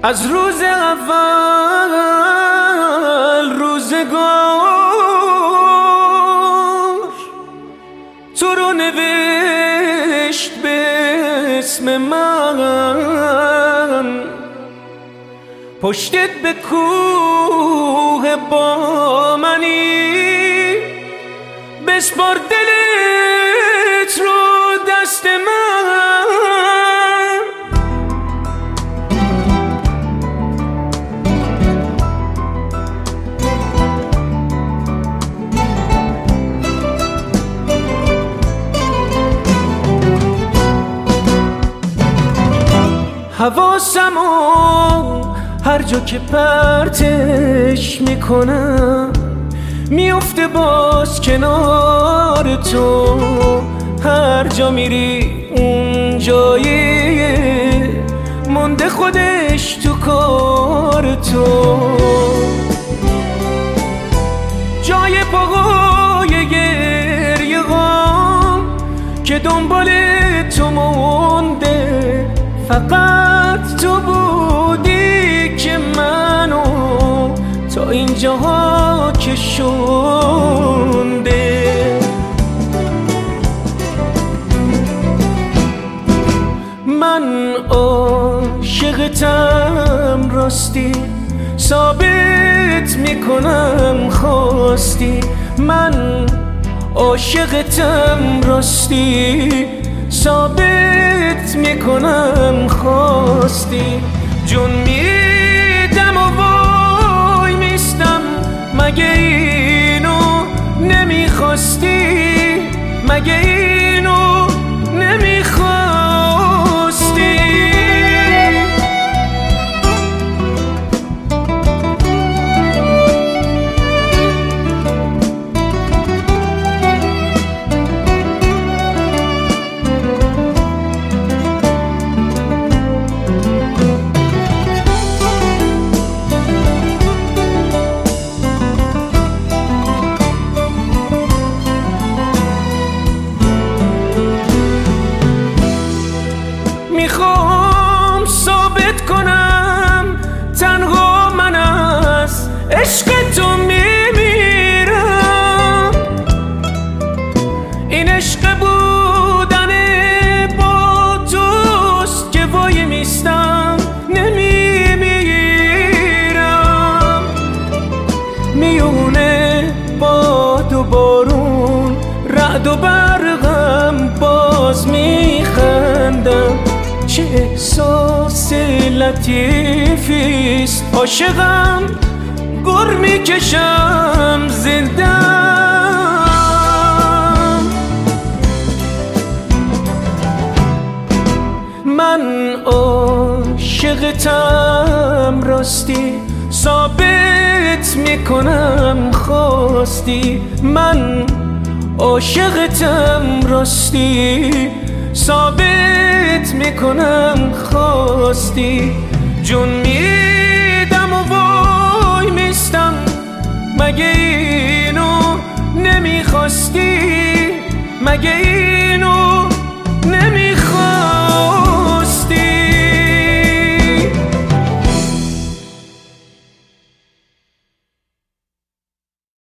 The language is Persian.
از روز اول روزگار تو رو نوشت به اسم من، پشتت به کوه با منی، بسپار دلت رو دست من. حواسمو هر جا که پرتش میکنم میفته باز کنار تو، هر جا میری اون جایی مونده خودش تو کار تو، جای پاهای گریه غم که دنبال تو مونده، فقط تو بودی که منو تا اینجاها کشونده. من عاشقتم راستی، ثابت میکنم خواستی. من عاشقتم راستی، ثابت میکنم خواستی. جون میدم و وای میستم، مگه اینو نمیخواستی؟ مگه اینو نمیخواستی؟ میخوام ثابت کنم تنها من از عشق تو میمیرم، این عشق بودن با توست که وای میستم نمیمیرم. میونه باد و بارون رعد و برقم باز میخندم، چه احساس لطیفیست عاشقم گر میکشم زندم. من عاشقتم راستی، ثابت میکنم خواستی. من عاشقتم راستی، ثابت میکنم خواستی. جون میدم و وای میستم، مگه اینو نمیخواستی؟ مگه اینو نمیخواستی؟